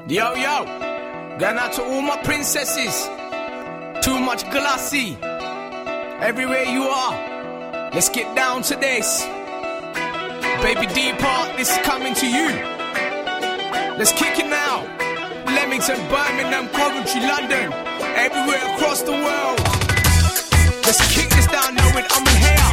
Yo, yo, going out to all my princesses. Too much glassy. Everywhere you are, let's get down to this. Baby D Part, this is coming to you. Let's kick it now. Leamington, Birmingham, Coventry, London, everywhere across the world. Let's kick this down now with I'm in here.